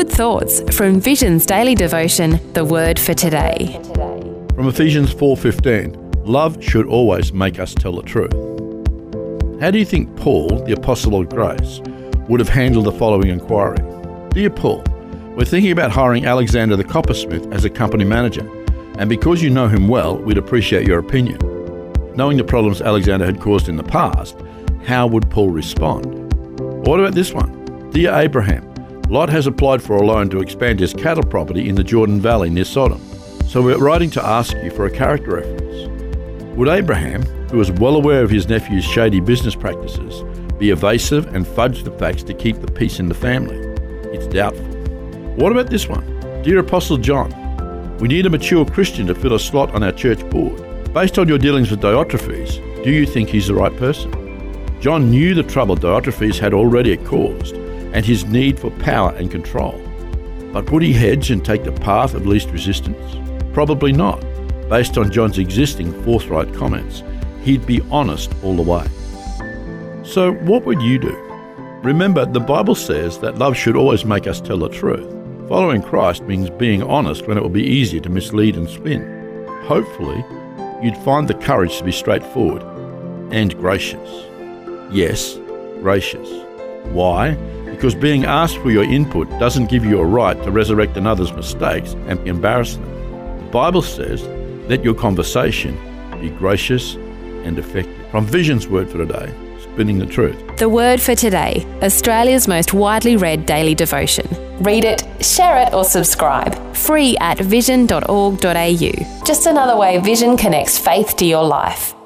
Good thoughts from Vision's daily devotion, The Word for Today. From Ephesians 4:15, love should always make us tell the truth. How do you think Paul, the Apostle of Grace, would have handled the following inquiry? Dear Paul, we're thinking about hiring Alexander the coppersmith as a company manager, and because you know him well, we'd appreciate your opinion. Knowing the problems Alexander had caused in the past, how would Paul respond? What about this one? Dear Abraham, Lot has applied for a loan to expand his cattle property in the Jordan Valley near Sodom, so we're writing to ask you for a character reference. Would Abraham, who was well aware of his nephew's shady business practices, be evasive and fudge the facts to keep the peace in the family? It's doubtful. What about this one? Dear Apostle John, we need a mature Christian to fill a slot on our church board. Based on your dealings with Diotrephes, do you think he's the right person? John knew the trouble Diotrephes had already caused and his need for power and control. But would he hedge and take the path of least resistance? Probably not. Based on John's existing forthright comments, he'd be honest all the way. So what would you do? Remember, the Bible says that love should always make us tell the truth. Following Christ means being honest when it will be easier to mislead and spin. Hopefully, you'd find the courage to be straightforward and gracious. Yes, gracious. Why? Because being asked for your input doesn't give you a right to resurrect another's mistakes and embarrass them. The Bible says, let your conversation be gracious and effective. From Vision's Word for Today, spinning the truth. The Word for Today, Australia's most widely read daily devotion. Read it, share it or subscribe. Free at vision.org.au. Just another way Vision connects faith to your life.